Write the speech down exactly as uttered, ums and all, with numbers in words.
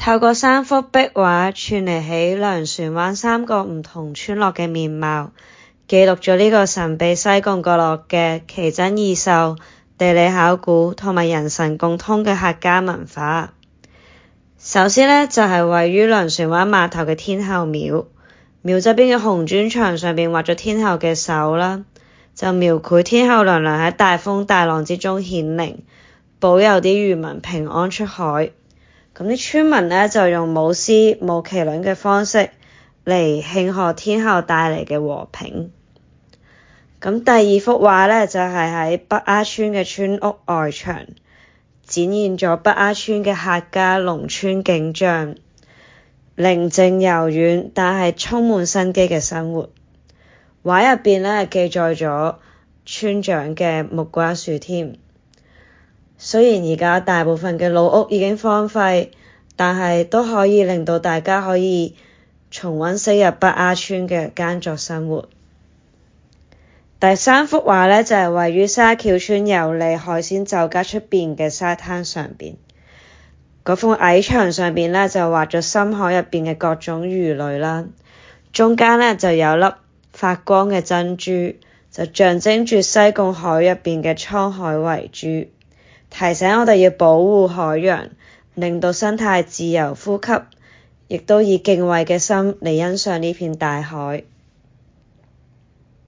透過三幅壁畫串聯起糧船灣三個唔同村落嘅面貌，記錄咗呢個神秘西貢角落嘅奇珍異獸、地理考古同埋人神共通嘅客家文化。首先呢，就係、是、位於糧船灣碼頭嘅天后廟，廟側邊嘅紅磚牆上邊畫咗天后嘅手啦，就描繪天后娘娘喺大風大浪之中顯靈，保佑啲漁民平安出海。咁啲村民呢，就用舞獅、舞麒麟嘅方式嚟慶賀天后帶嚟嘅和平。咁第二幅畫呢，就係、是、喺北丫村嘅村屋外牆，展現咗北丫村嘅客家農村景象，寧靜柔軟但係充滿生機嘅生活。畫入邊呢，記載咗村長嘅木瓜樹添。雖然而家大部分嘅老屋已經荒廢，但係都可以令到大家可以重溫昔日北丫村嘅耕作生活。第三幅畫呢，就係、是、位於沙橋村有利海鮮酒家出邊嘅沙灘上邊，嗰幅矮牆上邊呢，就畫咗深海入邊嘅各種魚類啦，中間呢，就有粒發光嘅珍珠，就象徵住西貢海入邊嘅滄海遺珠，提醒我哋要保護海洋，令到生態自由呼吸，亦都以敬畏嘅心嚟欣賞呢片大海。